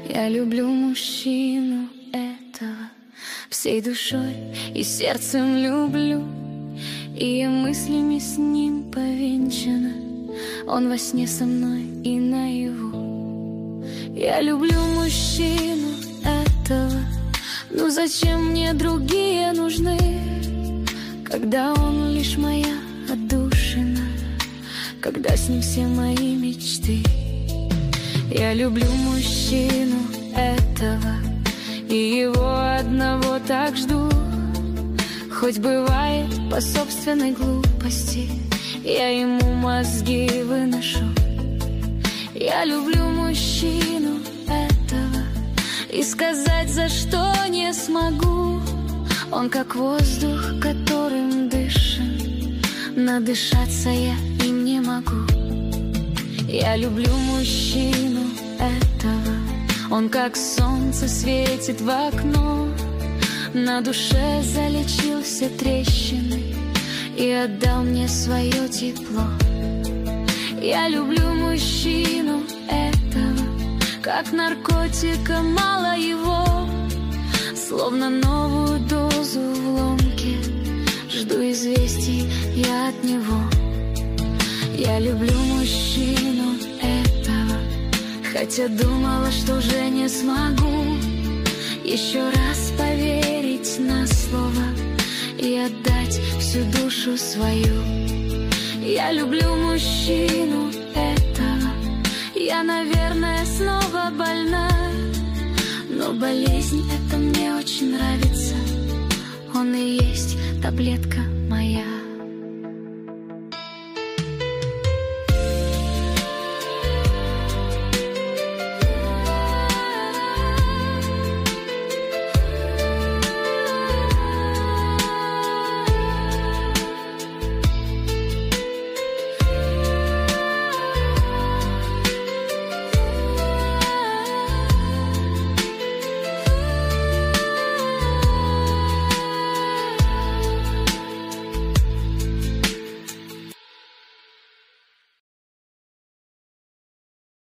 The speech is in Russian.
Я люблю мужчину этого, всей душой и сердцем люблю, и я мыслями с ним повенчана. Он во сне со мной и наяву. Я люблю мужчину этого, ну зачем мне другие нужны, когда он лишь моя отдушина, когда с ним все мои мечты. Я люблю мужчину этого, и его одного так жду. Хоть бывает по собственной глупости, я ему мозги выношу. Я люблю мужчину этого, и сказать за что не смогу. Он как воздух, которым дышим, надышаться я им не могу. Я люблю мужчину этого, он как солнце светит в окно, на душе залечил все трещины и отдал мне свое тепло. Я люблю мужчину этого, как наркотика мало его, словно новую дозу в ломке, жду известий я от него. Я люблю мужчину этого, хотя думала, что уже не смогу еще раз поверить на слово и отдать всю душу свою. Я люблю мужчину этого, я, наверное, снова больна, но болезнь эта мне очень нравится, он и есть таблетка